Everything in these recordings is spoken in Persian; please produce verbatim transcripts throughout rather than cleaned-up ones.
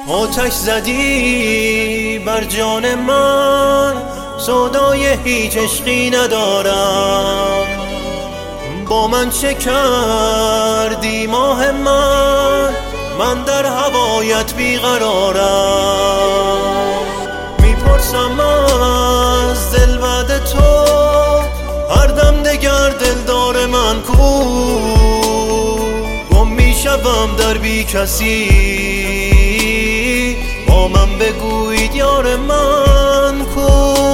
آتش زدی بر جان من، سودای هیچ عشقی ندارم. با من چه کردی ماه من، من در هوایت بیقرارم. میپرسم از دلبد تو، هر دم دگر دلدار من کو؟ گم میشوم در بی کسی، با من بگوید یار من کو؟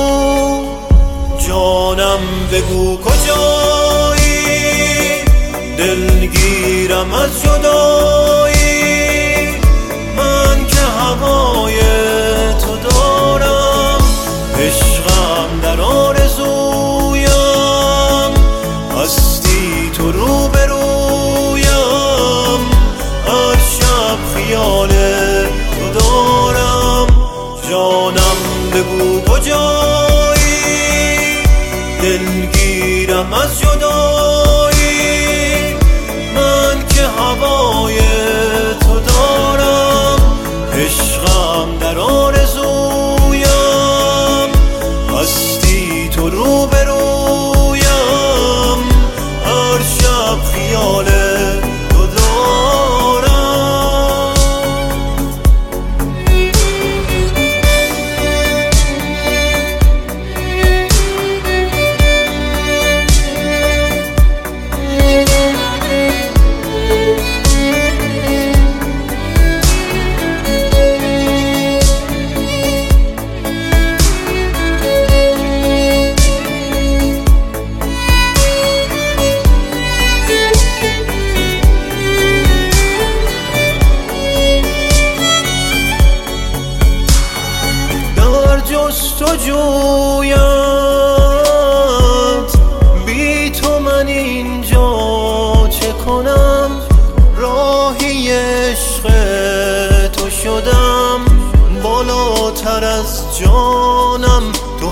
جانم بگو کجایی، دلگیرم از جدایی. من که هوای تو دارم، عشقم در آرزویم. هستی تو روبرویم، هر شب خیال تو دارم. جانم بگو کجایی، دلگیرم از جدایی. من که هوای تو دارم، عشقم در آرزویم. هستی تو روبرویم، هر شب خیال تو دارم. جستجویت بی تو من اینجا چه کنم؟ راهی عشق تو شدم، بالاتر از جانم تو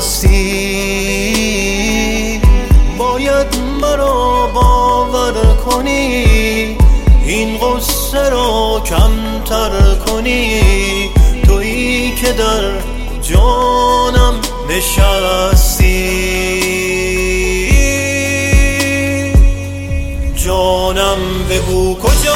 هستی. باید مرا باور کنی، این غصه را کمتر کنی. تویی که در جانم نشستی. جانم بگو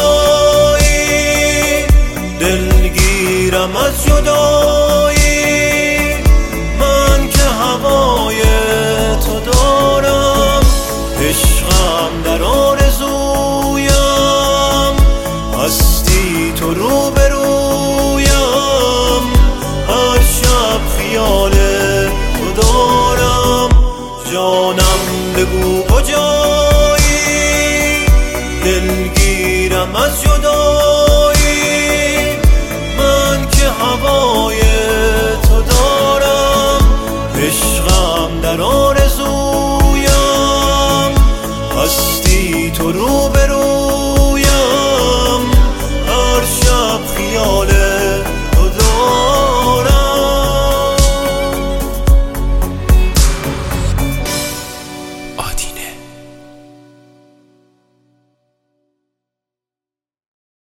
کجایی، دلگیرم از جدایی. من که هوای تو دارم، عشقم در آرزویم. هستی تو روبرویم، هر شب خیال تو دارم. جانم بگو کجایی، دلگیرم از جدایی.